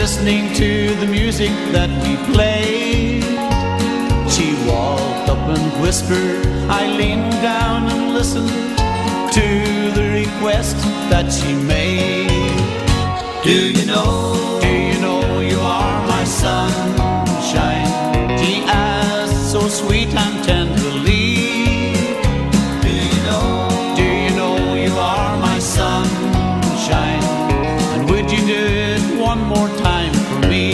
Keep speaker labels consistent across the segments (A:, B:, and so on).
A: listening to the music that we played. She walked up and whispered. I leaned down and listened to the request that she made. Do you know you are my sunshine? She asked so sweet and tenderly. Do you know you are my sunshine? And would you do it one more time for me?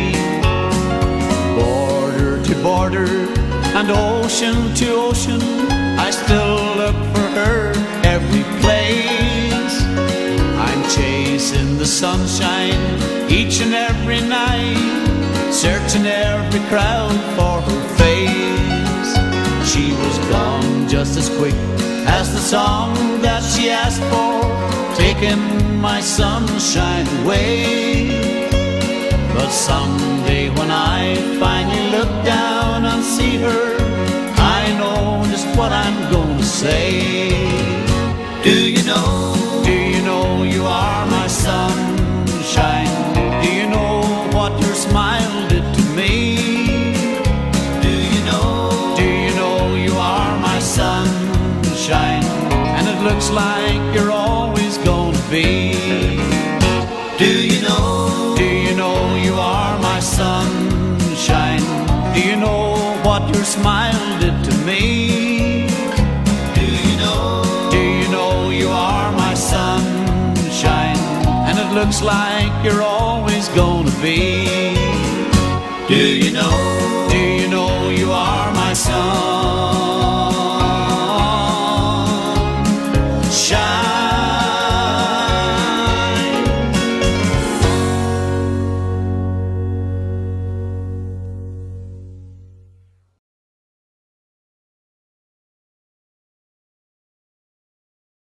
A: Border to border and ocean to ocean, I still look for her every place. I'm chasing the sunshine each and every night, searching every crowd for her face. She was gone just as quick as the song that she asked for, taking my sunshine away. But someday when I finally look down and see her, I know just what I'm going to say. Do you know you are my sunshine? Do you know what your smile did to me? Do you know you are my sunshine? And it looks like you're always going to be. Do you know you are my sunshine? Do you know what your smile did to me? Do you know you are my sunshine? And it looks like you're always gonna be. Do you know you are my sunshine?